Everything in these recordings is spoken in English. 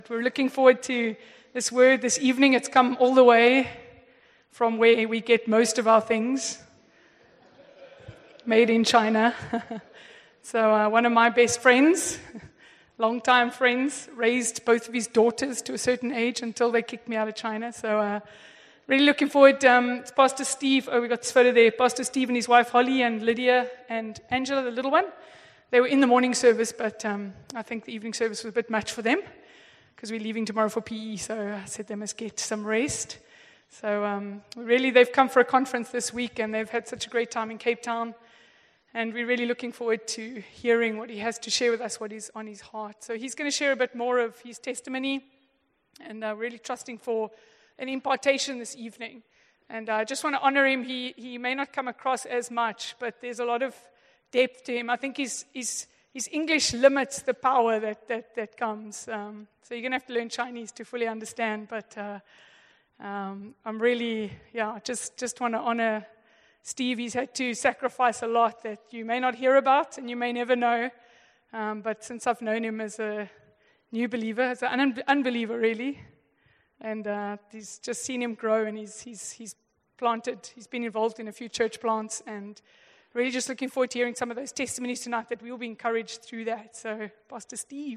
We're looking forward to this word this evening. It's come all the way from where we get most of our things, made in China. So one of my best friends, longtime friends, raised both of his daughters to a certain age until they kicked me out of China. So really looking forward. It's Pastor Steve. Oh, we got this photo there. Pastor Steve and his wife Holly and Lydia and Angela, the little one. They were in the morning service, but I think the evening service was a bit much for them because we're leaving tomorrow for PE, so I said they must get some rest. So really, they've come for a conference this week, and they've had such a great time in Cape Town, and we're really looking forward to hearing what he has to share with us, what is on his heart. So he's going to share a bit more of his testimony, and really trusting for an impartation this evening. And I just want to honor him. He may not come across as much, but there's a lot of depth to him. I think his English limits the power that comes. So you're going to have to learn Chinese to fully understand. But I'm really, just want to honor Steve. He's had to sacrifice a lot that you may not hear about and you may never know. But since I've known him as a new believer, as an unbeliever really, and he's just seen him grow, and he's planted. He's been involved in a few church plants, and really just looking forward to hearing some of those testimonies tonight that we will be encouraged through that. So, Pastor Steve.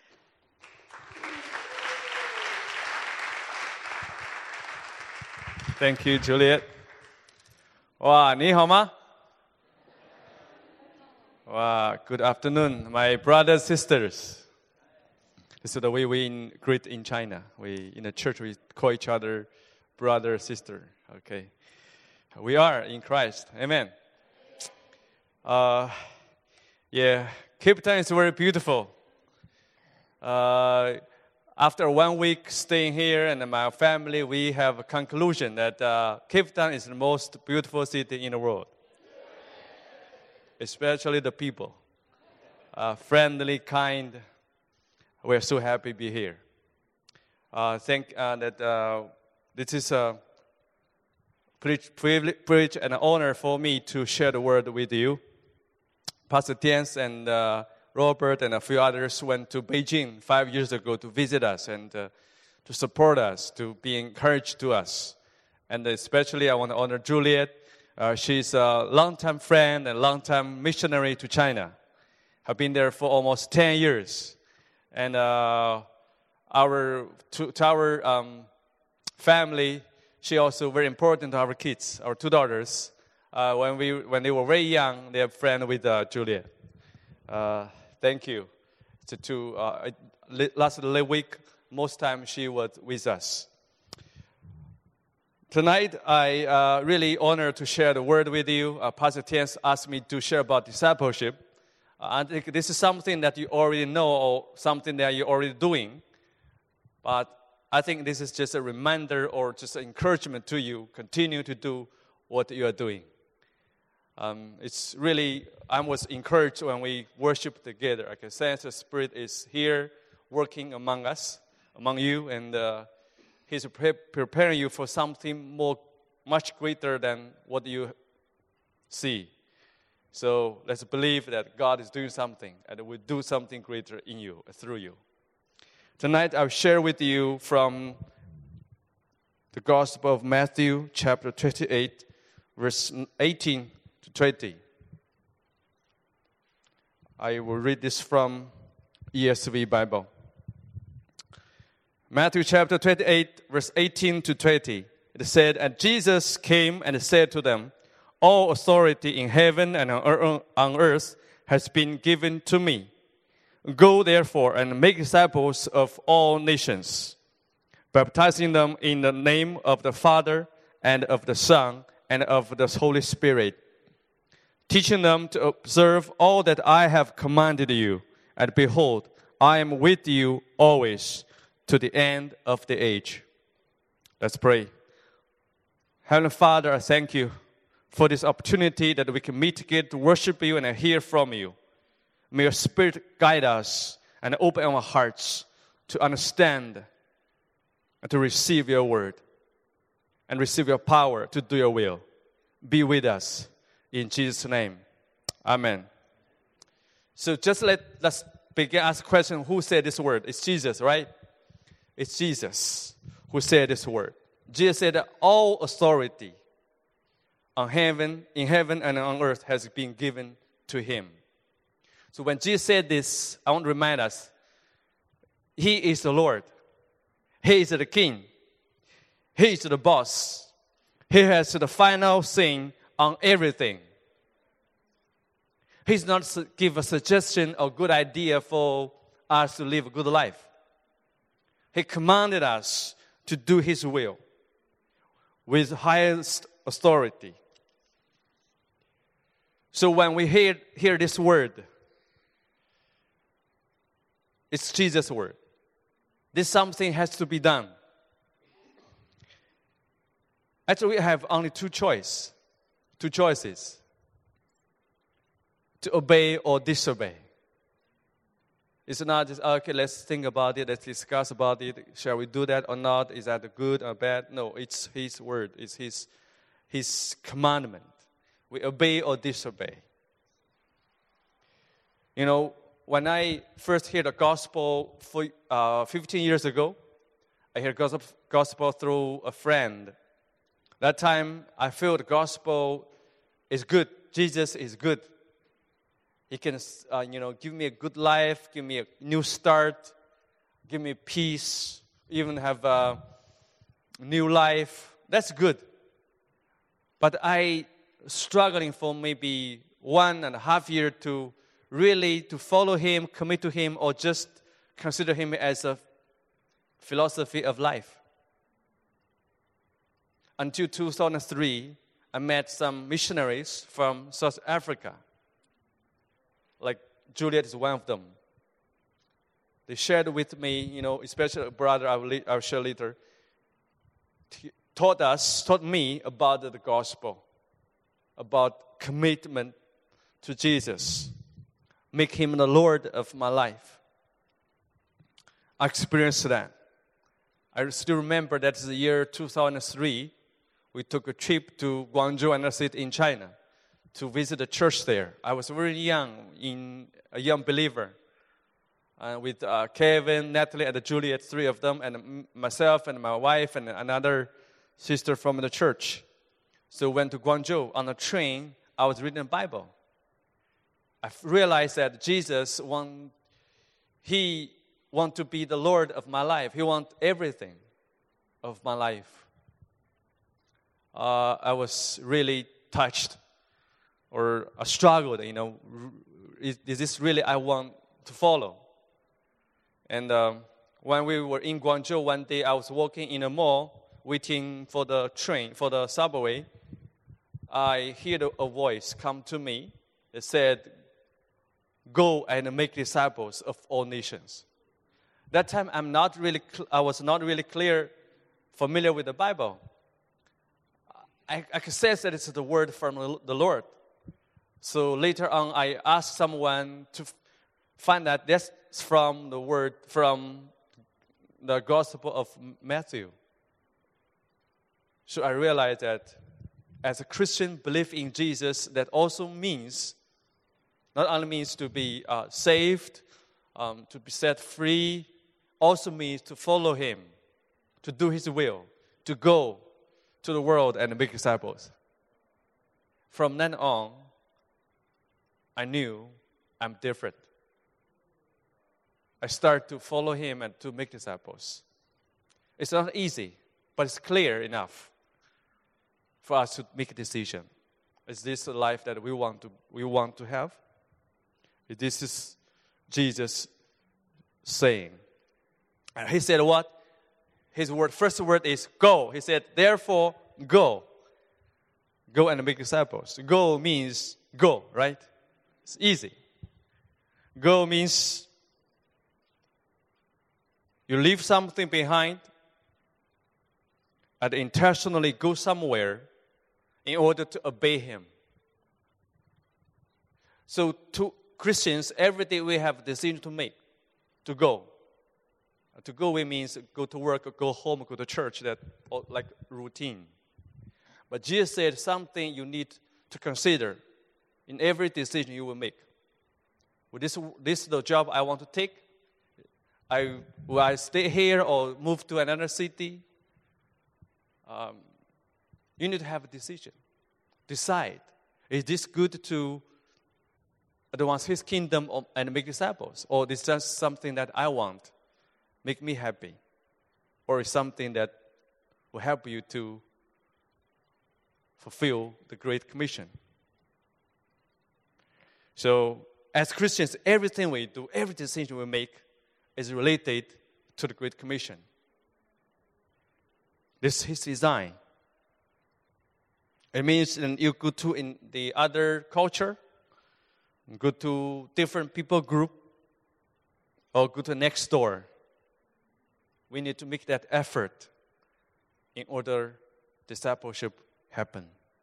Thank you, Juliet. 哇，你好吗？ Wow, good afternoon, my brothers, sisters. This is the way we greet in China. We in the church we call each other brother, sister. Okay, we are in Christ. Amen. Cape Town is very beautiful. After 1 week staying here and my family, we have a conclusion that Cape Town is the most beautiful city in the world. Especially the people. Friendly, kind. We're so happy to be here. Think that this is a privilege and an honor for me to share the word with you. Pastor Tiens and Robert and a few others went to Beijing 5 years ago to visit us and to support us, to be encouraged to us. And especially I want to honor Juliet. She's a longtime friend and longtime missionary to China. Have been there for almost 10 years. And to our family, she also very important to our kids, our two daughters. When they were very young, they are friends with Juliet. Thank you. Last week, most time she was with us. Tonight, I really honored to share the word with you. Pastor Tiens asked me to share about discipleship. I think this is something that you already know or something that you're already doing. But I think this is just a reminder or just an encouragement to you. Continue to do what you are doing. It's really, I was encouraged when we worship together. I can sense the Spirit is here working among us, among you, and He's preparing you for something much greater than what you see. So let's believe that God is doing something and will do something greater in you, through you. Tonight I'll share with you from the Gospel of Matthew, chapter 28, verse 18 to 20. I will read this from ESV Bible. Matthew chapter 28, verse 18 to 20. It said, "And Jesus came and said to them, 'All authority in heaven and on earth has been given to me. Go therefore and make disciples of all nations, baptizing them in the name of the Father and of the Son and of the Holy Spirit, teaching them to observe all that I have commanded you. And behold, I am with you always to the end of the age.'" Let's pray. Heavenly Father, I thank you for this opportunity that we can meet together to worship you and hear from you. May your Spirit guide us and open our hearts to understand and to receive your word and receive your power to do your will. Be with us. In Jesus' name, amen. So just let's begin ask the question, who said this word? It's Jesus, right? It's Jesus who said this word. Jesus said that all authority in heaven and on earth has been given to him. So when Jesus said this, I want to remind us, he is the Lord. He is the King. He is the boss. He has the final say on everything. He's not give a suggestion or good idea for us to live a good life. He commanded us to do his will with highest authority. So when we hear this word, it's Jesus' word. This something has to be done. Actually, we have only two choices. To obey or disobey. It's not just, okay, let's think about it, let's discuss about it. Shall we do that or not? Is that good or bad? No, it's his word. It's his commandment. We obey or disobey. You know, when I first heard the gospel 15 years ago, I heard gospel through a friend. That time, I feel the gospel is good. Jesus is good. He can, give me a good life, give me a new start, give me peace, even have a new life. That's good. But I struggling for maybe 1.5 years to really to follow him, commit to him, or just consider him as a philosophy of life. Until 2003, I met some missionaries from South Africa. Like Juliet is one of them. They shared with me, especially a brother I'll share later, taught me about the gospel, about commitment to Jesus, make him the Lord of my life. I experienced that. I still remember that's the year 2003. We took a trip to Guangzhou, another city in China, to visit a church there. I was very young, a young believer, with Kevin, Natalie, and Juliet, 3 of them, and myself and my wife and another sister from the church. So went to Guangzhou. On the train, I was reading the Bible. I realized that Jesus want to be the Lord of my life. He wants everything of my life. I was really touched. Or I struggled, is this really I want to follow? And when we were in Guangzhou, one day I was walking in a mall, waiting for the train, for the subway. I heard a voice come to me. It said, "Go and make disciples of all nations." That time I was not really familiar with the Bible. I could sense that it's the word from the Lord. So later on, I asked someone to find that that's from the word from the Gospel of Matthew. So I realized that as a Christian, belief in Jesus, that also means, not only means to be saved, to be set free, also means to follow him, to do his will, to go to the world and make disciples. From then on, I knew I'm different. I started to follow him and to make disciples. It's not easy, but it's clear enough for us to make a decision. Is this the life that we want to have? This is Jesus saying. And he said what? His first word is go. He said, therefore, go. Go and make disciples. Go means go, right? It's easy. Go means you leave something behind and intentionally go somewhere in order to obey him. So to Christians, every day we have a decision to make, to go. To go away means go to work, go home, go to church, that like routine. But Jesus said something you need to consider in every decision you will make. Well, this is the job I want to take. will I stay here or move to another city? You need to have a decision. Decide, is this good to advance His kingdom and make disciples? Or is this just something that I want, make me happy? Or is something that will help you to fulfill the Great Commission? So, as Christians, everything we do, every decision we make is related to the Great Commission. This is His design. It means that you go to in the other culture, go to different people group, or go to next door. We need to make that effort in order discipleship happen.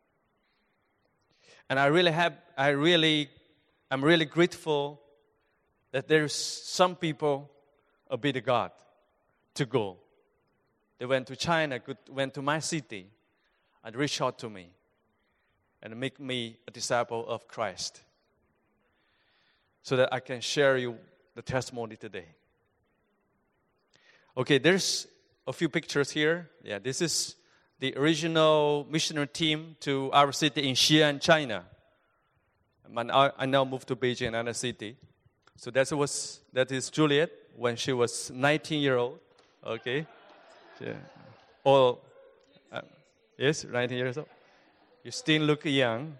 And I'm really grateful that there's some people obey God to go. They went to China, went to my city, and reached out to me and make me a disciple of Christ so that I can share you the testimony today. Okay, there's a few pictures here. Yeah, this is the original missionary team to our city in Xi'an, China. I now moved to Beijing, another city. So that is Juliet when she was 19-year-old. Okay. Yeah. Yes, 19 years old. You still look young.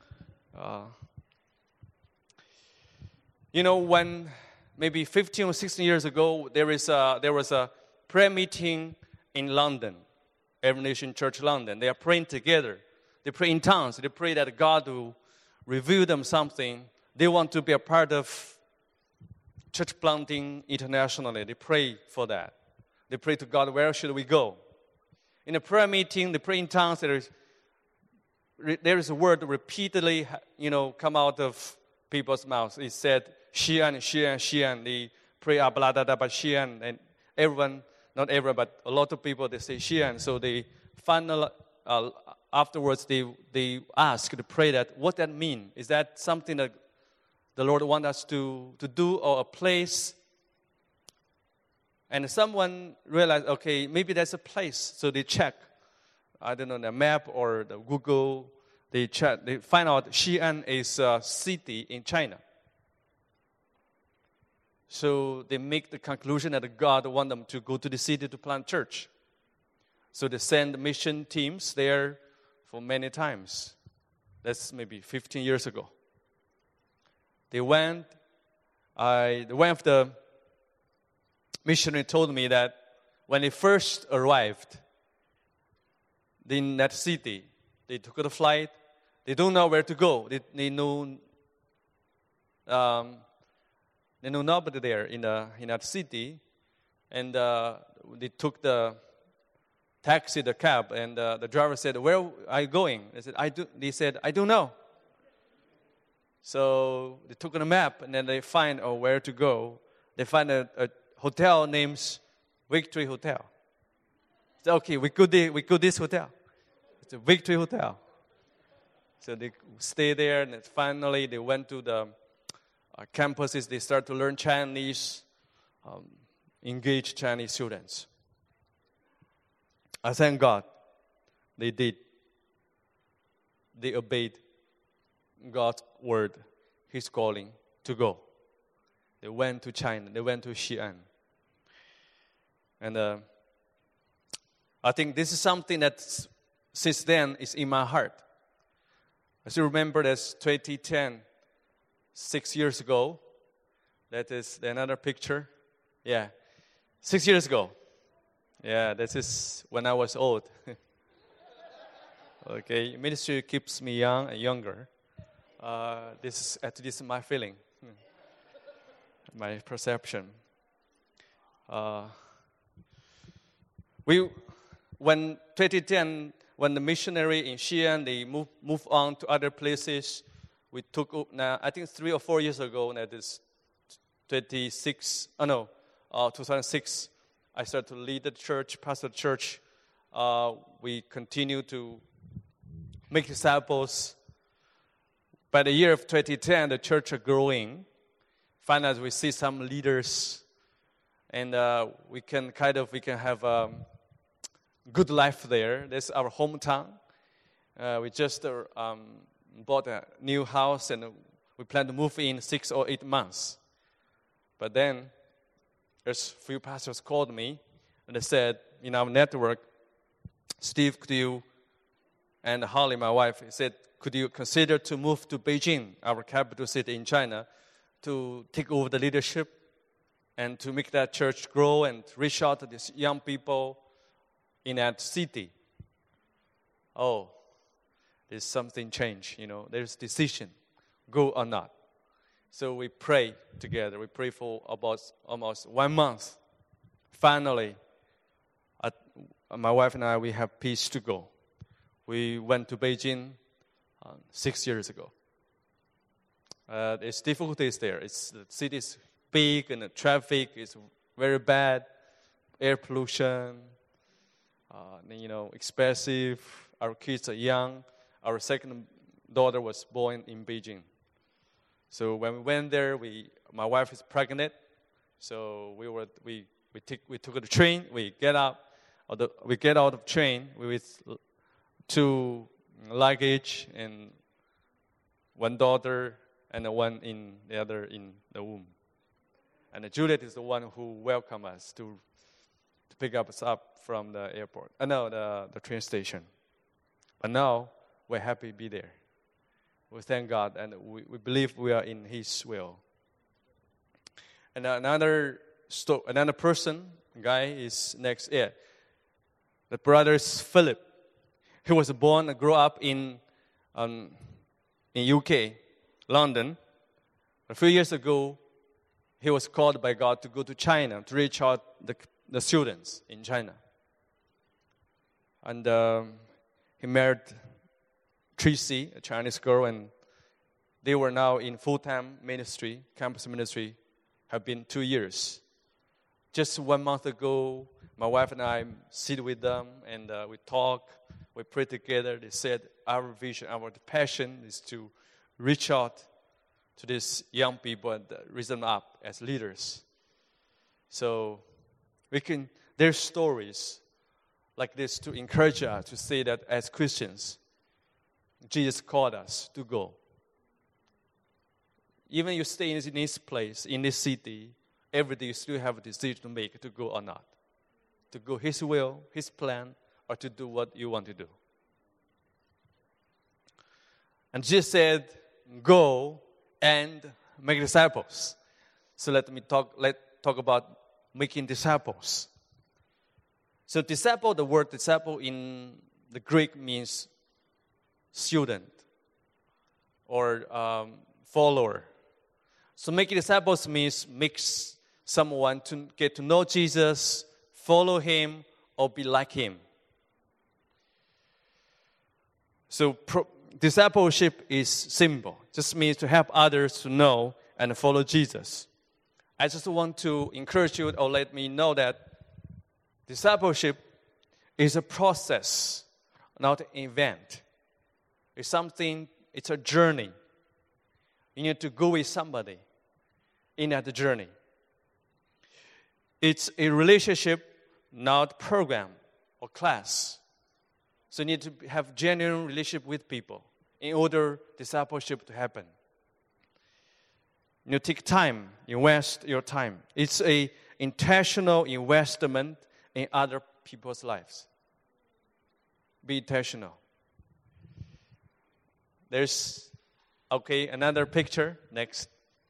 When maybe 15 or 16 years ago, there was a prayer meeting in London, Every Nation Church London. They are praying together. They pray in tongues. They pray that God will reveal them something. They want to be a part of church planting internationally. They pray for that. They pray to God, where should we go? In a prayer meeting, they pray in tongues. There is a word repeatedly, come out of people's mouths. It said, Xi'an, Xi'an, Xi'an. They pray, Xi'an. And everyone, not everyone, but a lot of people, they say Xi'an. So they finally, afterwards, they ask to pray that, what that mean? Is that something that the Lord wants us to do, or a place? And someone realized, okay, maybe there's a place. So they check, the map or the Google. They check. They find out Xi'an is a city in China. So they make the conclusion that God wants them to go to the city to plant church. So they send mission teams there for many times. That's maybe 15 years ago. They went. One of the missionary told me that when they first arrived in that city, they took the flight. They don't know where to go. They know nobody there in that city, and they took the taxi, the cab, and the driver said, "Where are you going?" They said, "I don't know." So they took on a map, and then they find where to go. They find a hotel named Victory Hotel. So, okay, we go this hotel. It's a Victory Hotel. So they stay there, and finally they went to the campuses. They start to learn Chinese, engage Chinese students. I thank God they did. They obeyed God's word, His calling to go. They went to China. They went to Xi'an. And I think this is something that since then is in my heart. I still remember that's 2010, 6 years ago. That is another picture. Yeah, 6 years ago. Yeah, this is when I was old. Okay, ministry keeps me young and younger. This is my feeling, my perception. When 2010, when the missionary in Xi'an, they moved on to other places, we took, I think 3 or 4 years ago, that is 2006, I started to lead the church, pastor the church. We continue to make disciples. By the year of 2010, the church are growing. Finally, we see some leaders and we can have good life there. That's our hometown. We just bought a new house, and we plan to move in 6 or 8 months. But then there's a few pastors called me, and they said, in our network, Steve, could you, and Holly, my wife, said, could you consider to move to Beijing, our capital city in China, to take over the leadership and to make that church grow and reach out to these young people in that city? Oh, there's something changed, There's decision, go or not. So we pray together. We pray for about almost 1 month. Finally, my wife and I, we have peace to go. We went to Beijing 6 years ago. There's difficulties there. The city is big and the traffic is very bad. Air pollution, expensive. Our kids are young. Our second daughter was born in Beijing. So when we went there, my wife is pregnant. So we took the train. We get out of the train with 2 luggage and 1 daughter and the other in the womb. And Juliet is the one who welcomed us to pick us up from the airport. The train station. But now we're happy to be there. We thank God, and we believe we are in His will. And another guy is next. Yeah, the brother is Philip. He was born and grew up in UK, London. A few years ago, he was called by God to go to China to reach out the students in China. And he married Tracy, a Chinese girl, and they were now in full-time ministry, campus ministry, have been 2 years. Just 1 month ago, my wife and I sit with them, and we talk, we pray together. They said our vision, our passion is to reach out to these young people and raise them up as leaders. So there's stories like this to encourage us to say that as Christians, Jesus called us to go. Even you stay in this place, in this city, every day you still have a decision to make to go or not. To go His will, His plan, or to do what you want to do. And Jesus said, go and make disciples. So let talk about making disciples. So the word disciple in the Greek means student or follower. So making disciples means makes someone to get to know Jesus, follow Him, or be like Him. So discipleship is simple. Just means to help others to know and follow Jesus. I just want to encourage you or let me know that discipleship is a process, not an event. It's a journey. You need to go with somebody in that journey. It's a relationship, not program or class. So you need to have genuine relationship with people in order discipleship to happen. You take time, invest your time. It's a intentional investment in other people's lives. Be intentional. There's, another picture. Next.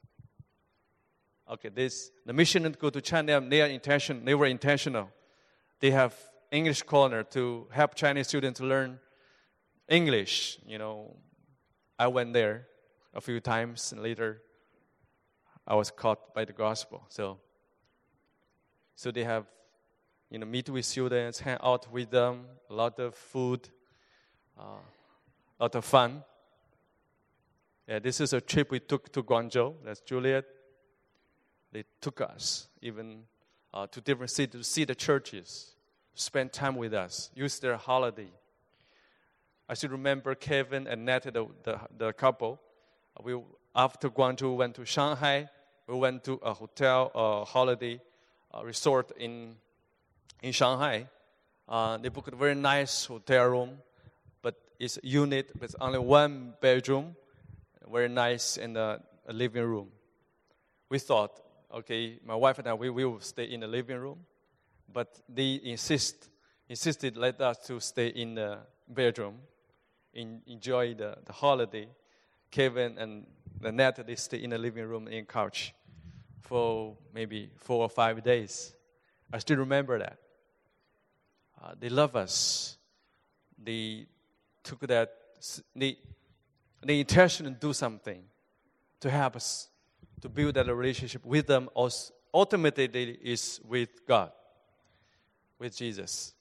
The mission to go to China, they were intentional. They have English corner to help Chinese students learn English. I went there a few times, and later I was caught by the gospel. So they have, meet with students, hang out with them, a lot of food, a lot of fun. Yeah, this is a trip we took to Guangzhou. That's Juliet. They took us even to different cities to see the churches, spend time with us, use their holiday. I still remember Kevin and Nat, the couple. After Guangzhou, went to Shanghai. We went to a hotel, holiday resort in Shanghai. They booked a very nice hotel room, but it's a unit with only one bedroom, very nice, and a living room. We thought, okay, my wife and I, we will stay in the living room, but they insisted let us to stay in the bedroom, enjoy the holiday. Kevin and Lynette, they stay in the living room in couch for maybe 4 or 5 days. I still remember that. They love us. They took the intention to do something to help us to build that relationship with them. Ultimately, it is with God, with Jesus.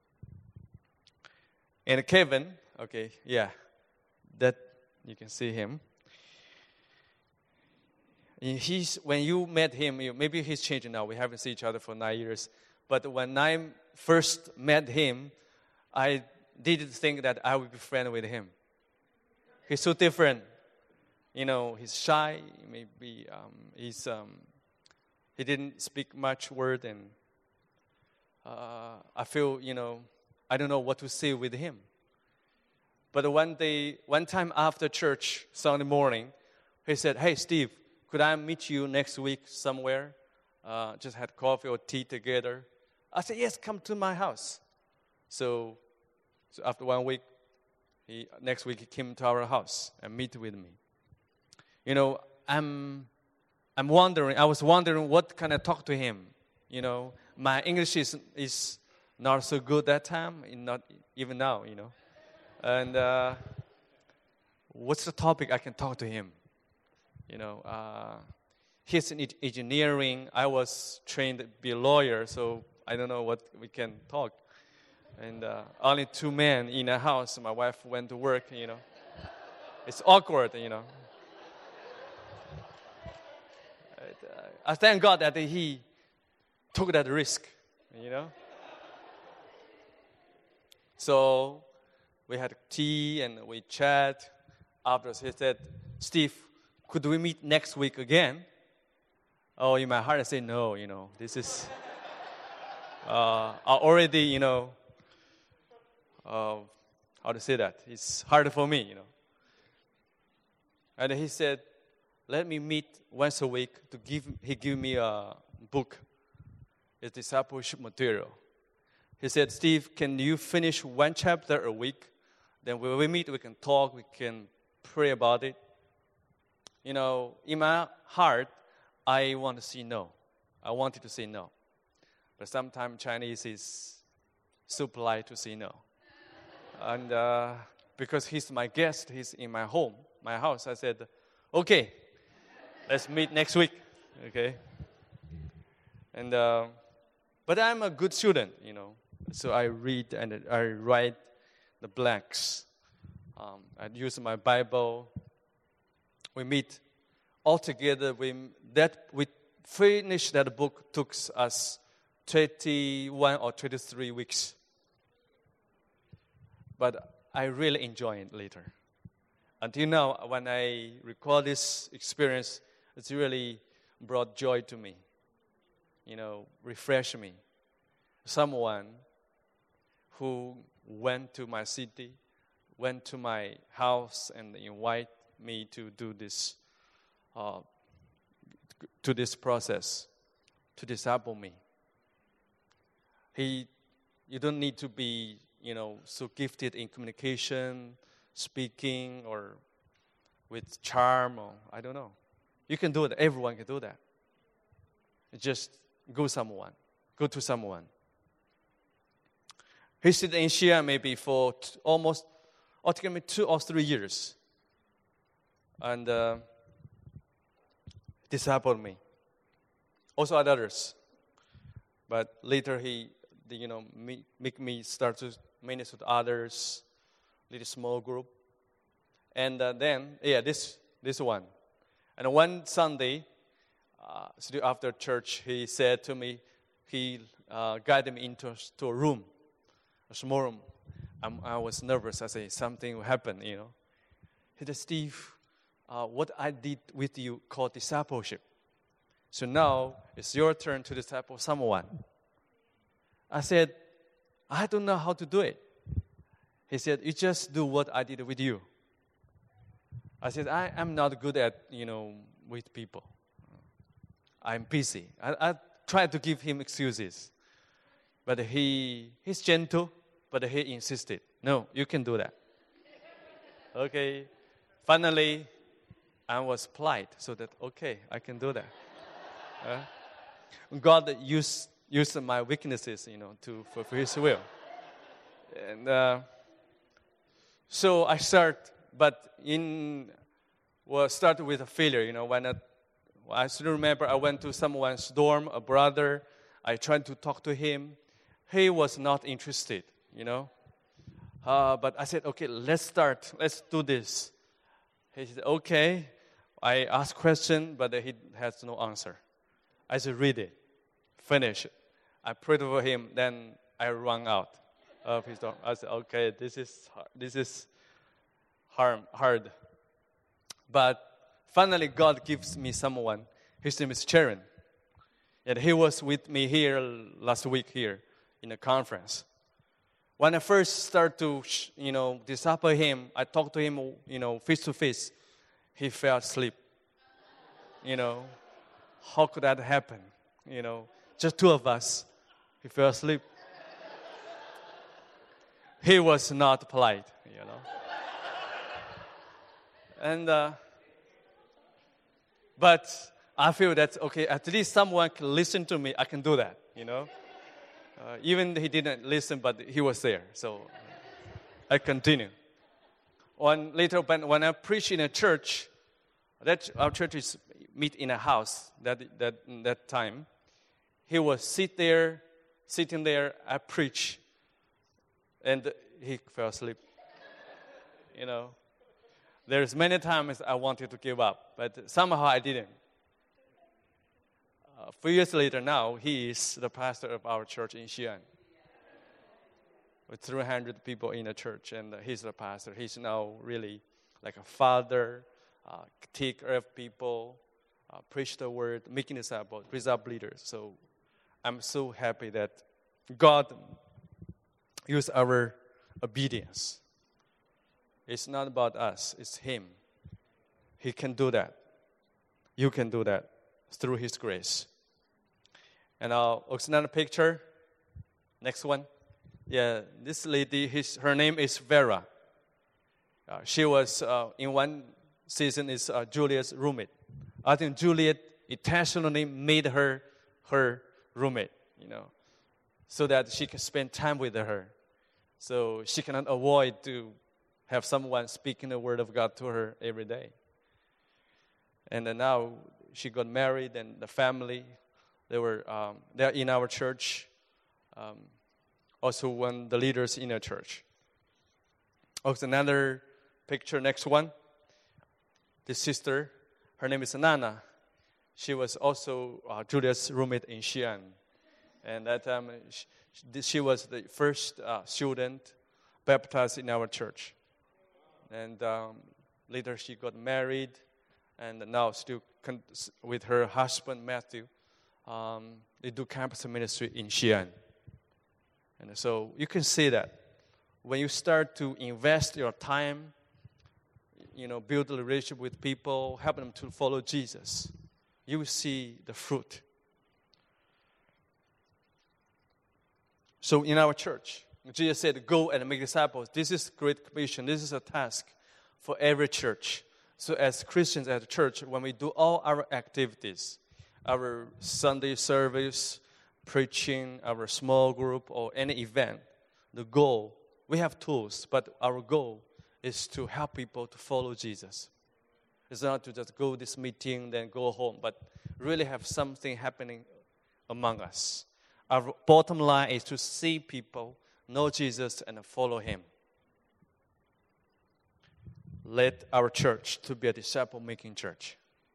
And Kevin, okay, yeah, that you can see him. When you met him, maybe he's changed now. We haven't seen each other for 9 years. But when I first met him, I didn't think that I would be friends with him. He's so different. He's shy. Maybe he didn't speak much word, and I feel, I don't know what to say with him. But one time after church, Sunday morning, he said, "Hey, Steve, could I meet you next week somewhere? Just had coffee or tea together." I said, "Yes, come to my house." So after 1 week, next week he came to our house and meet with me. I was wondering what can I talk to him. My English is not so good that time, not even now, And what's the topic I can talk to him? He's in engineering. I was trained to be a lawyer, so I don't know what we can talk. And only 2 men in a house. My wife went to work, It's awkward, I thank God that he took that risk, So we had tea and we chat. Afterwards, he said, "Steve, could we meet next week again?" Oh, in my heart, I say, no, this is already, how to say that? It's hard for me, And he said, "Let me meet once a week he give me a book. It's discipleship material." He said, "Steve, can you finish 1 chapter a week? Then when we meet, we can talk, we can pray about it." In my heart, I want to say no. I wanted to say no. But sometimes Chinese is so polite to say no. And because he's my guest, he's in my home, my house, I said, "Okay, let's meet next week." Okay. And but I'm a good student, So I read and I write the blanks. I use my Bible. We meet all together. We finished that book. Took us 21 or 23 weeks. But I really enjoy it later. Until now, when I recall this experience, it's really brought joy to me. Refresh me. Someone who went to my city, went to my house, and invite me to do this, to this process, to disciple me. You don't need to be, so gifted in communication, speaking, or with charm, or I don't know. You can do it. Everyone can do that. Just go to someone. He stayed in Asia maybe for almost 2 or 3 years. And discipled me. Also others. But later he make me start to minister to others, lead a small group. And then, this one. And one Sunday, after church, he said to me, he guided me into a room, a small room. I was nervous. I said, something will happen, He said, "Steve, what I did with you called discipleship. So now it's your turn to disciple someone. I said, I don't know how to do it. He said, you just do what I did with you. I said, I'm not good at, with people. I'm busy. I tried to give him excuses. But he's gentle, but he insisted, no, you can do that. Okay. Finally, I was polite, so that, okay, I can do that. God used my weaknesses, to fulfill His will. And so I started with a failure, when I still remember I went to someone's dorm, a brother. I tried to talk to him. He was not interested, But I said, okay, let's start. Let's do this. He said, okay. I asked question, but he has no answer. I said, read it. Finish it. I prayed for him. Then I ran out of his dorm. I said, okay, this is hard. But finally, God gives me someone. His name is Sharon. And he was with me here last week here in a conference. When I first started to, disciple him, I talked to him, face to face. He fell asleep. How could that happen? Just two of us. He fell asleep. He was not polite, And, but I feel that, okay, at least someone can listen to me. I can do that, Even he didn't listen, but he was there. So I continue. Later, when I preach in a church, our church is meet in a house that time. He was sitting there, I preach, and he fell asleep. There's many times I wanted to give up, but somehow I didn't. A few years later now, he is the pastor of our church in Xi'an. With 300 people in the church, and he's the pastor. He's now really like a father, take care of people, preach the word, making disciples, raise up leaders. So I'm so happy that God used our obedience. It's not about us, it's Him. He can do that. You can do that through His grace. And also another picture. Next one. Yeah, this lady, her name is Vera. She was, in one season, is Juliet's roommate. I think Juliet intentionally made her roommate, so that she can spend time with her. So she cannot avoid to have someone speaking the word of God to her every day. And then now she got married, and the family, they're in our church. Also one of the leaders in our church. Also another picture, next one. This sister, her name is Nana. She was also Julia's roommate in Xi'an. And that time, she was the first student baptized in our church. And later she got married, and now still with her husband, Matthew, they do campus ministry in Xi'an. And so you can see that when you start to invest your time, build a relationship with people, help them to follow Jesus, you will see the fruit. So in our church, Jesus said, go and make disciples. This is great commission. This is a task for every church. So as Christians at the church, when we do all our activities, our Sunday service, preaching, our small group, or any event, the goal, we have tools, but our goal is to help people to follow Jesus. It's not to just go this meeting, then go home, but really have something happening among us. Our bottom line is to see people know Jesus and follow Him. Let our church to be a disciple-making church.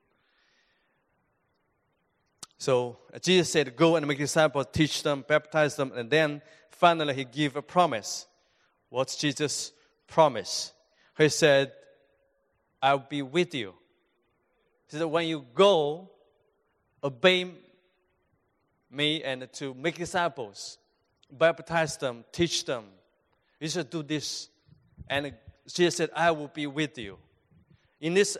So Jesus said, go and make disciples, teach them, baptize them, and then finally He gave a promise. What's Jesus' promise? He said, I'll be with you. He said, when you go obey me and to make disciples, baptize them, teach them. You should do this. And Jesus said, I will be with you. In this,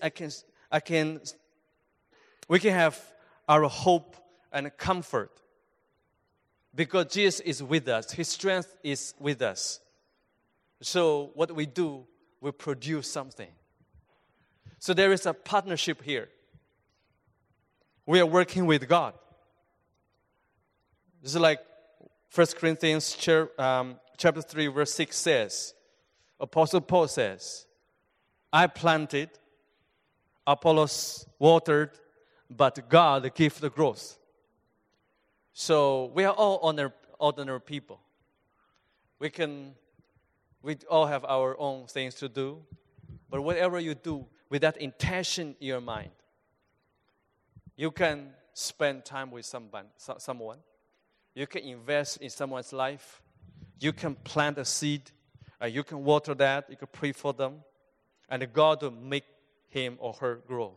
we can have our hope and comfort because Jesus is with us. His strength is with us. So what we do, we produce something. So there is a partnership here. We are working with God. This is like 1 Corinthians chapter 3, verse 6 says, Apostle Paul says, I planted, Apollos watered, but God gave the growth. So we are all ordinary people. We all have our own things to do. But whatever you do with that intention in your mind, you can spend time with someone. You can invest in someone's life. You can plant a seed. You can water that. You can pray for them. And God will make him or her grow.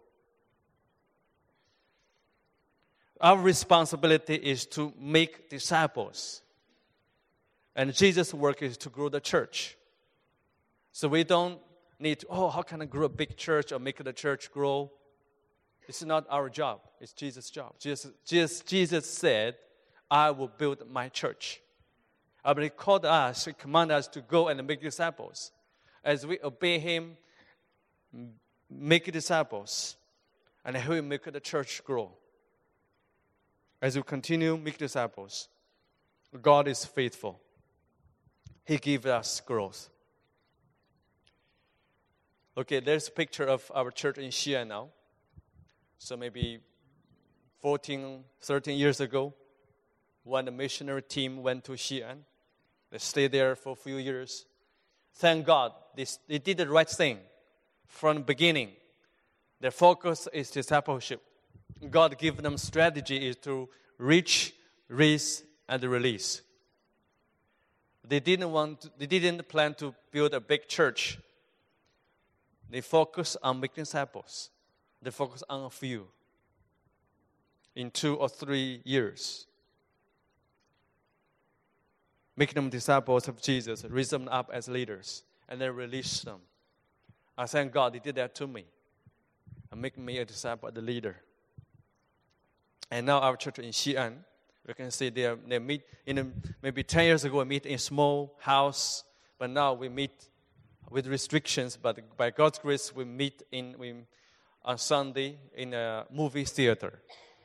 Our responsibility is to make disciples. And Jesus' work is to grow the church. So we don't need to, how can I grow a big church or make the church grow? It's not our job. It's Jesus' job. Jesus said, I will build my church. But he called us, he commanded us to go and make disciples. As we obey him, make disciples, and he will make the church grow. As we continue make disciples, God is faithful. He gives us growth. Okay, there's a picture of our church in Xi'an now. So maybe 14, 13 years ago, when the missionary team went to Xi'an, they stayed there for a few years. Thank God, they did the right thing from the beginning. Their focus is discipleship. God gave them strategy is to reach, raise, and release. They didn't plan to build a big church. They focus on making disciples. They focus on a few. In 2 or 3 years. Making them disciples of Jesus, raise them up as leaders, and then release them. I thank God He did that to me. And make me a disciple, the leader. And now our church in Xi'an, we can see they meet maybe 10 years ago we meet in a small house, but now we meet with restrictions. But by God's grace, we meet on Sunday in a movie theater.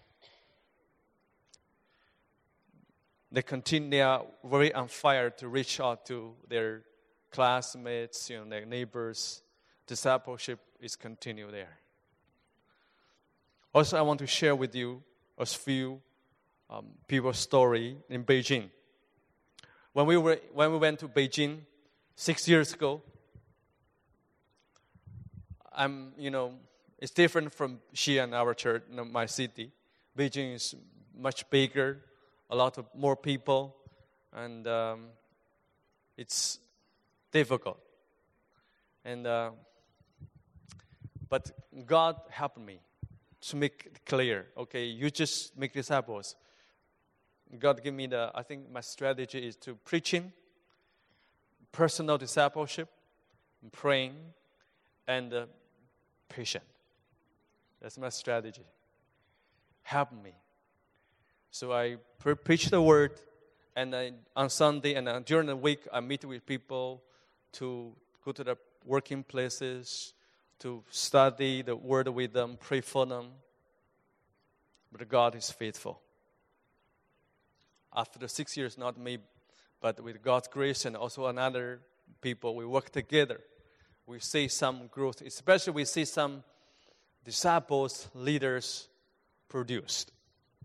They are very on fire to reach out to their classmates, their neighbors. Discipleship is continue there. Also, I want to share with you a few people's story in Beijing. When we went to Beijing 6 years ago, it's different from Xi'an, our church, my city. Beijing is much bigger, a lot of more people, and it's difficult. But God helped me to make it clear. Okay, you just make disciples. God gave me I think my strategy is to preaching, personal discipleship, praying, and patient. That's my strategy. Help me. So I preach the word, and on Sunday and during the week, I meet with people to go to the working places, to study the word with them, pray for them. But God is faithful. After the 6 years, not me, but with God's grace and also another people, we work together. We see some growth, especially we see some disciples, leaders produced.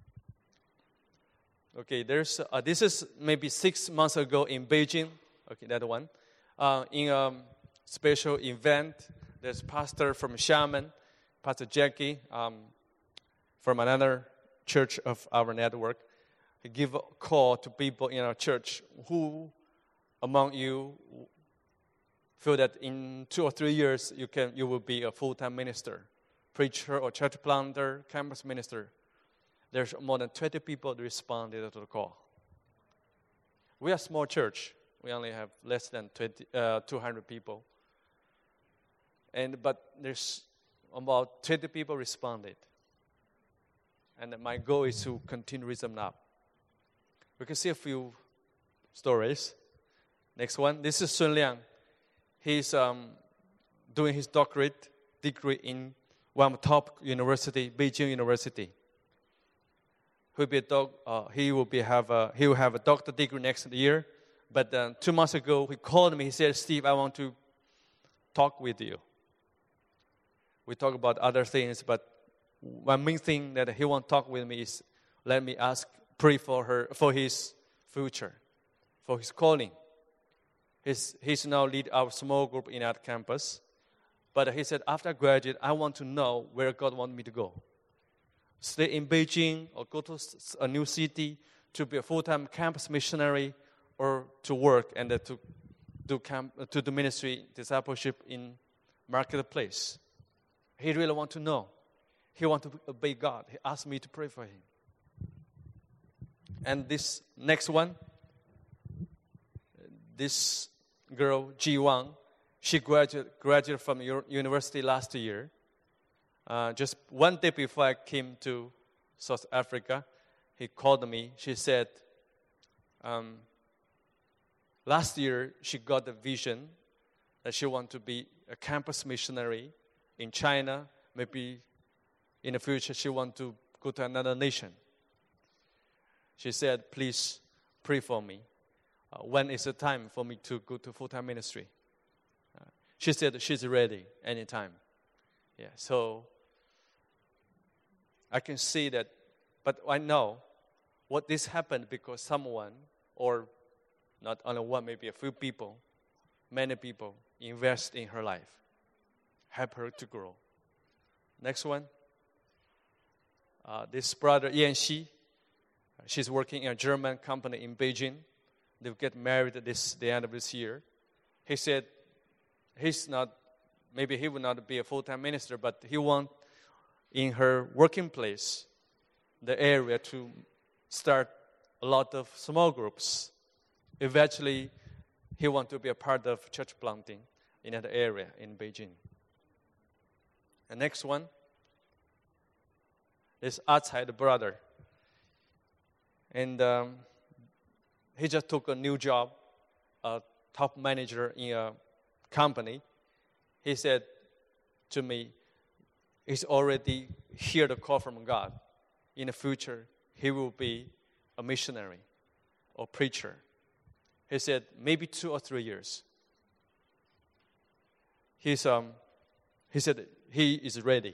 Okay, this is maybe 6 months ago in Beijing. Okay, that one. In a special event, there's pastor from Xiamen, Pastor Jackie, from another church of our network. He give a call to people in our church who among you feel that in 2 or 3 years you will be a full-time minister, preacher or church planter, campus minister. There's more than 20 people that responded to the call. We are a small church. We only have less than 200 people. But there's about 20 people responded. And my goal is to continue raise them up. We can see a few stories. Next one. This is Sun Liang. He's doing his doctorate degree in one of the top university, Beijing University. He will have a doctor degree next year. But 2 months ago, he called me. He said, "Steve, I want to talk with you." We talk about other things, but one main thing that he wants to talk with me is, let me pray for his future, for his calling. He's now lead our small group in our campus. But he said, after I graduate, I want to know where God wants me to go. Stay in Beijing or go to a new city to be a full-time campus missionary, or to work and to do ministry, discipleship in marketplace. He really wants to know. He wants to obey God. He asked me to pray for him. And this next one, this girl, Ji Wang, she graduated from university last year. Just one day before I came to South Africa, he called me. She said, last year she got the vision that she wants to be a campus missionary in China. Maybe in the future she wants to go to another nation. She said, "Please pray for me. When is the time for me to go to full-time ministry?" She said she's ready anytime. Yeah, so I can see that, but I know what this happened because someone, or not only one, maybe a few people, many people invest in her life, help her to grow. Next one. This brother, Yan Xi, she's working in a German company in Beijing. They'll get married the end of this year. He said maybe he will not be a full-time minister, but he wants in her working place, the area, to start a lot of small groups. Eventually, he wants to be a part of church planting in that area in Beijing. The next one is Atsai, the brother. And he just took a new job, a top manager in a company. He said to me, he's already heard the call from God. In the future, he will be a missionary or preacher. He said, maybe 2 or 3 years. He said he is ready.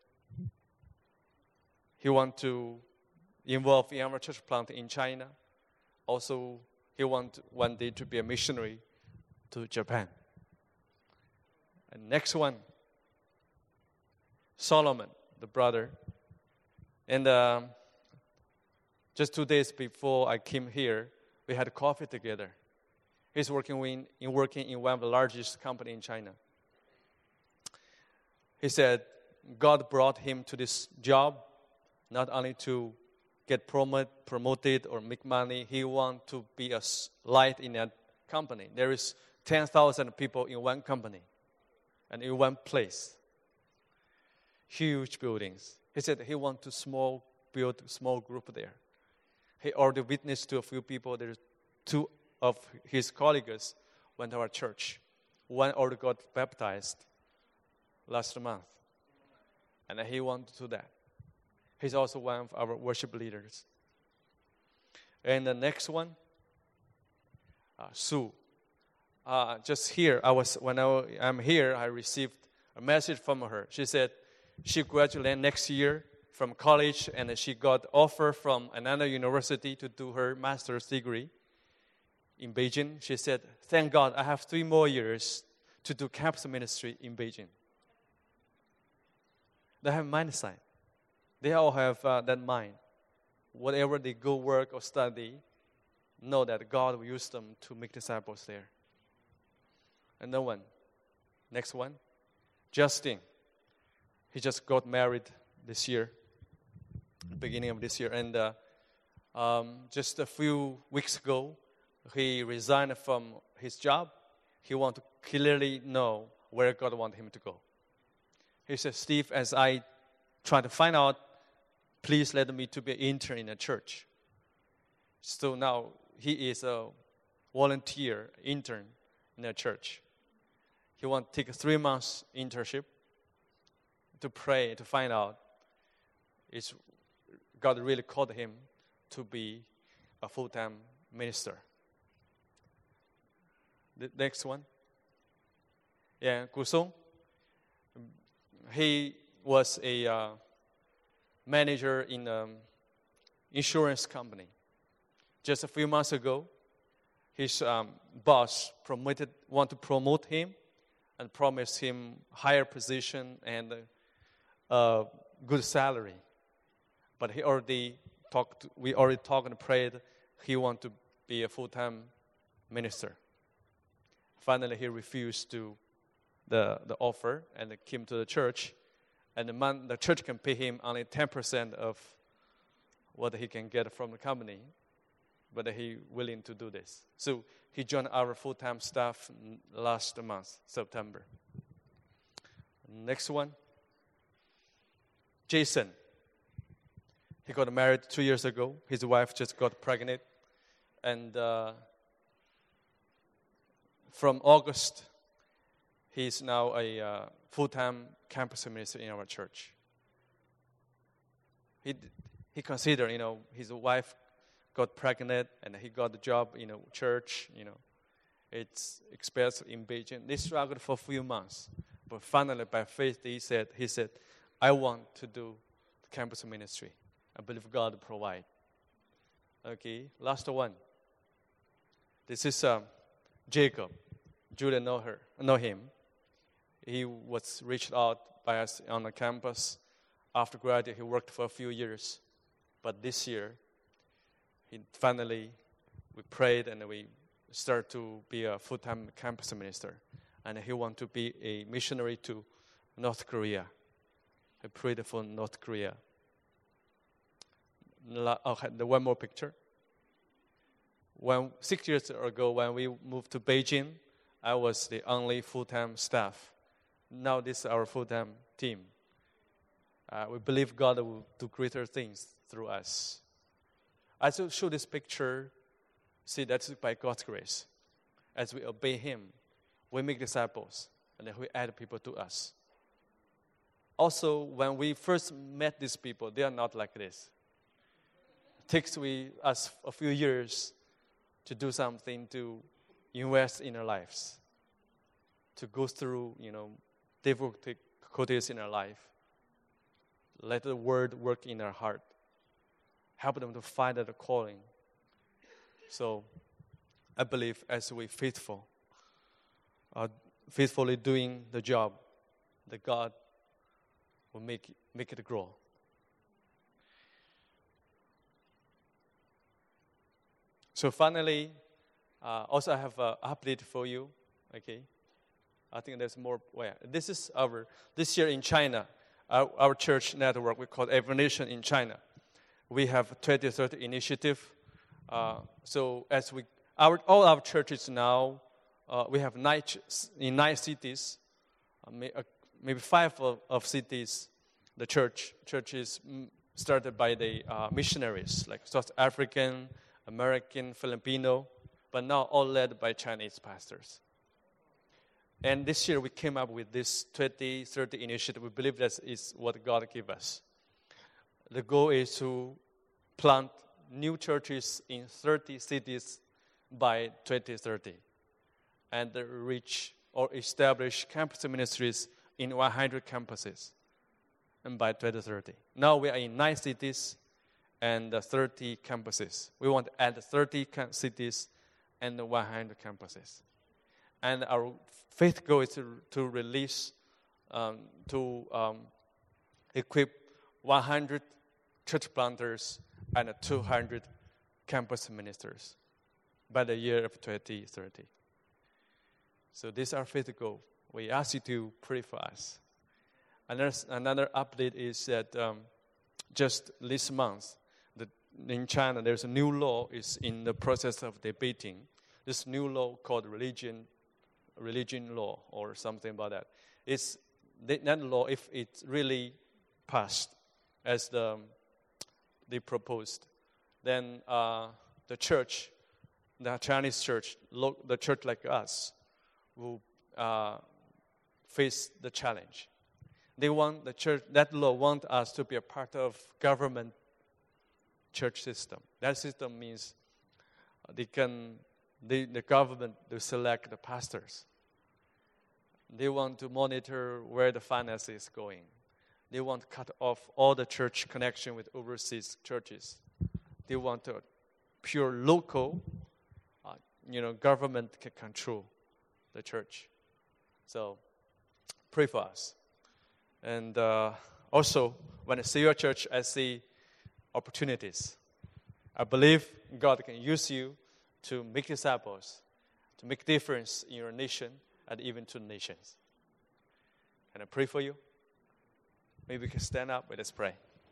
He wants to involve in our church plant in China. Also, he wants one day to be a missionary to Japan. And next one, Solomon, the brother. And just 2 days before I came here, we had coffee together. He's working in one of the largest companies in China. He said God brought him to this job not only to get promoted or make money. He wants to be a light in that company. There is 10,000 people in one company and in one place. Huge buildings. He said he wants to build a small group there. He already witnessed to a few people. There's 2 of his colleagues went to our church. One already got baptized last month. And he wants to do that. He's also one of our worship leaders. And the next one, Sue. Just here, I'm here, I received a message from her. She said she graduated next year from college, and she got offer from another university to do her master's degree in Beijing. She said, thank God, I have 3 more years to do campus ministry in Beijing. They have mindset. They all have that mind. Whatever they go work or study, know that God will use them to make disciples there. And next one, Justin. He just got married this year. beginning of this year. And just a few weeks ago, he resigned from his job. He wanted to clearly know where God wanted him to go. He said, Steve, as I try to find out, please let me to be an intern in a church. So now he is a volunteer intern in a church. He wants to take a 3 months internship to pray, to find out is God really called him to be a full-time minister. The next one. Yeah, Gusong. He was a manager in an insurance company. Just a few months ago, his boss want to promote him and promised him higher position and a good salary. But we already talked and prayed. He want to be a full-time minister. Finally, he refused to the offer and came to the church. And the church can pay him only 10% of what he can get from the company. But he willing to do this. So he joined our full-time staff last month, September. Next one. Jason. He got married 2 years ago. His wife just got pregnant. And from August, he's now a full-time campus minister in our church. He considered, his wife got pregnant and he got the job in a church, It's expensive in Beijing. They struggled for a few months. But finally, by faith, he said, I want to do the campus ministry. I believe God will provide. Okay, last one. This is Jacob. Julia know him. He was reached out by us on the campus. After graduate, he worked for a few years. But this year, we prayed and we started to be a full-time campus minister. And he wanted to be a missionary to North Korea. I prayed for North Korea. One more picture. 6 years ago, when we moved to Beijing, I was the only full-time staff. Now this is our full-time team. We believe God will do greater things through us. I show this picture. See, that's by God's grace. As we obey Him, we make disciples, and then we add people to us. Also, when we first met these people, they are not like this. It takes us a few years to do something, to invest in our lives, to go through, difficulties in our life. Let the word work in our heart. Help them to find the calling. So, I believe as we faithfully doing the job, that God will make it grow. So finally, also I have an update for you. Okay, I think there's more. This is this year in China, our church network we call Every Nation in China. We have a 2030 initiative. So as all our churches now, we have 9 cities, maybe 5 of cities. The church is started by the missionaries like South African, American, Filipino, but now all led by Chinese pastors. And this year we came up with this 2030 initiative. We believe that is what God gave us. The goal is to plant new churches in 30 cities by 2030 and reach or establish campus ministries in 100 campuses and by 2030. Now we are in 9 cities and 30 campuses. We want to add 30 cities and 100 campuses. And our faith goal is to release, equip 100 church planters and 200 campus ministers by the year of 2030. So this is our faith goal. We ask you to pray for us. Another update is that just this month, in China, there's a new law is in the process of debating. This new law called religion law or something about that. It's that law, if it's really passed as they proposed, then the church, the Chinese church, the church like us, will face the challenge. They want the church, that law want us to be a part of government church system. That system means the government will select the pastors. They want to monitor where the finance is going. They want to cut off all the church connection with overseas churches. They want a pure local, government can control the church. So pray for us. And also, when I see your church, I see opportunities. I believe God can use you to make disciples, to make difference in your nation and even to nations. Can I pray for you? Maybe we can stand up. Let us pray.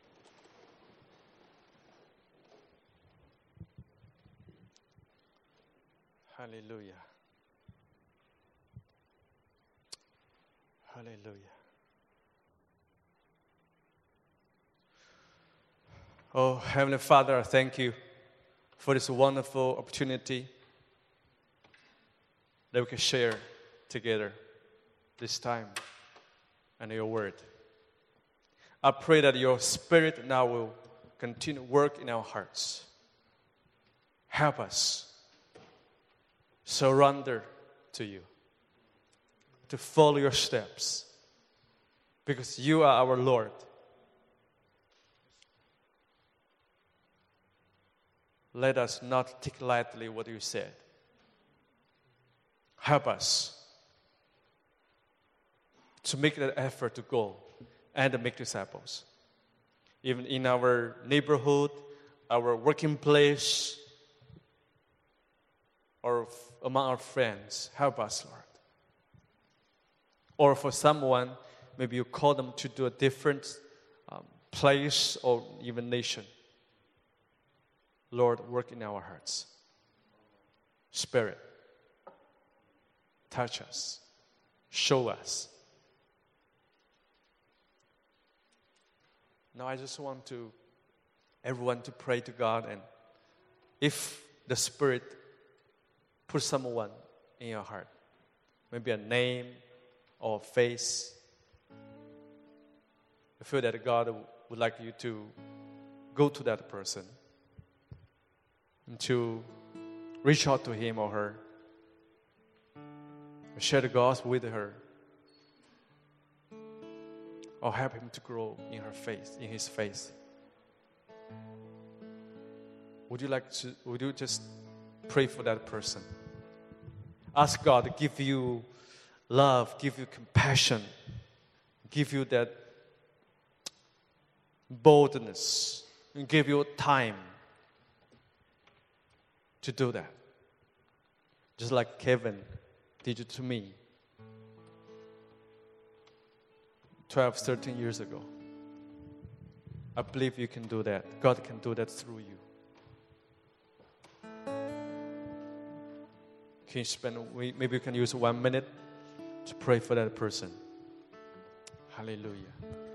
Hallelujah. Hallelujah. Oh, Heavenly Father, I thank you for this wonderful opportunity that we can share together this time and your word. I pray that your Spirit now will continue to work in our hearts. Help us surrender to you, to follow your steps, because you are our Lord. Let us not take lightly what you said. Help us to make that effort to go and to make disciples. Even in our neighborhood, our working place, or among our friends, help us, Lord. Or for someone, maybe you call them to do a different place or even nation. Lord, work in our hearts. Spirit, touch us, show us. Now I just want everyone to pray to God, and if the Spirit puts someone in your heart, maybe a name or a face, I feel that God would like you to go to that person and to reach out to him or her, share the gospel with her, or help him to grow in his faith. Would you just pray for that person? Ask God to give you love, give you compassion, give you that boldness, and give you time to do that. Just like Kevin did it to me 12, 13 years ago. I believe you can do that. God can do that through you. Maybe you can use 1 minute to pray for that person. Hallelujah.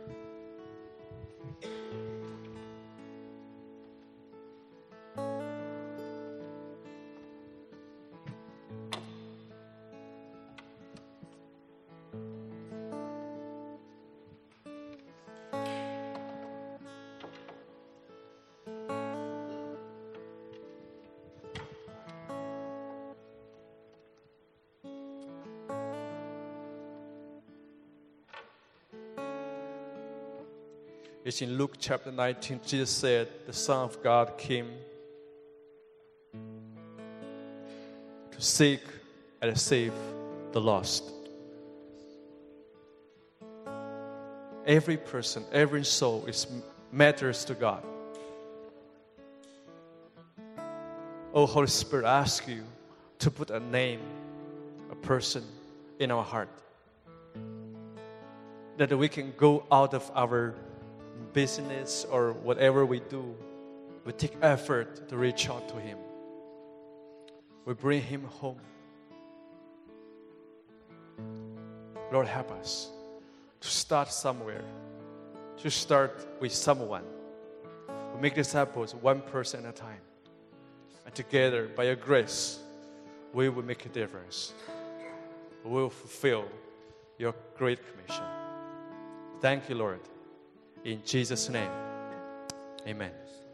It's in Luke chapter 19, Jesus said, the Son of God came to seek and save the lost. Every person, every soul matters to God. Oh, Holy Spirit, I ask you to put a name, a person in our heart, that we can go out of our business or whatever we do, we take effort to reach out to Him. We bring Him home. Lord, help us to start somewhere, to start with someone. We make disciples one person at a time. And together, by your grace, we will make a difference. We will fulfill your great commission. Thank you, Lord. In Jesus' name, amen.